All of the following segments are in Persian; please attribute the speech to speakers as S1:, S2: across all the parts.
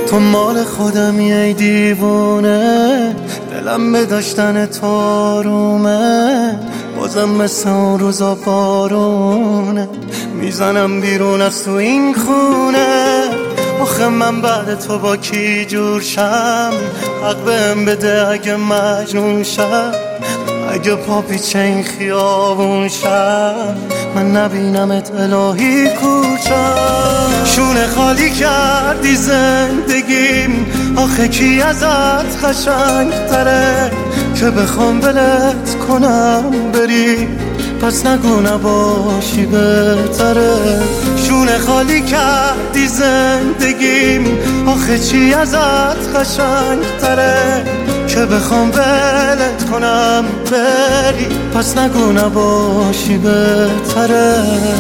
S1: تو مال خودمی ای دیوونه، دلم به داشتن تو رومه. بازم مثل اون روزا بارونه، میزنم بیرون از تو این خونه. آخه من بعد تو با کی جور شم؟ حق بهم بده اگه مجنون شم، اگه پا پیچه این خیابون شم، من نبینمت الهی کوچم. شونه خالی کردی زندگیم، آخه کی ازت قشنگ تره که بخوام ولت کنم بری، پس نگو نباشی بهتره. شونه خالی کردی زندگیم، آخه چی ازت قشنگ تره که بخوام ولت کنم بری، پس نگو نباشی بهتره.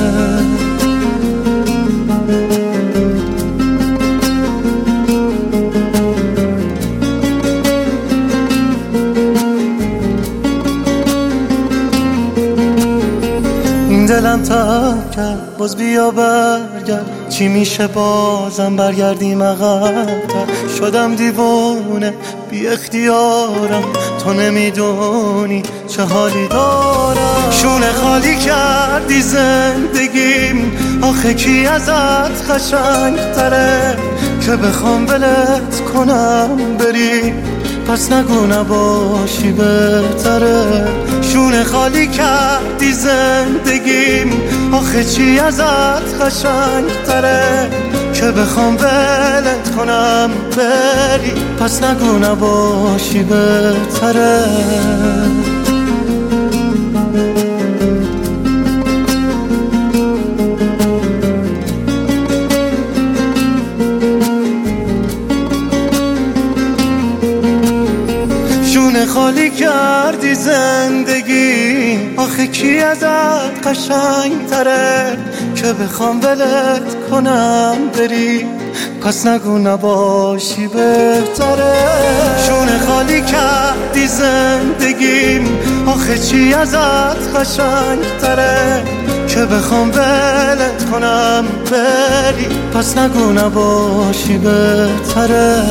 S1: دلم تب کرد باز بیا برگرد، چی میشه بازم برگردیم عقب‌تر؟ شدم دیوونه بی اختیارم، تو نمیدونی چه حالی دارم. شونه خالی کردی زندگیم، آخه کی ازت قشنگ تره که بخوام ولت کنم بری، پس نگو نباشی بهتره. شونه خالی کردی زندگیم، آخه چی ازت قشنگ تره که بخوام ولت کنم بری، پس نگو نباشی بهتره. شونه خالی کردی زندگی، آخه کی ازت قشنگ تره که بخوام ولت کنم بری، پس نگو نباشی بهتره. شونه خالی کردی زندگیم، آخه چی ازت قشنگ تره که بخوام ولت کنم بری، پس نگو نباشی بهتره.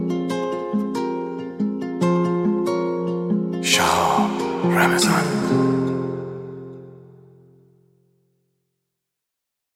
S1: Shah Ramazan.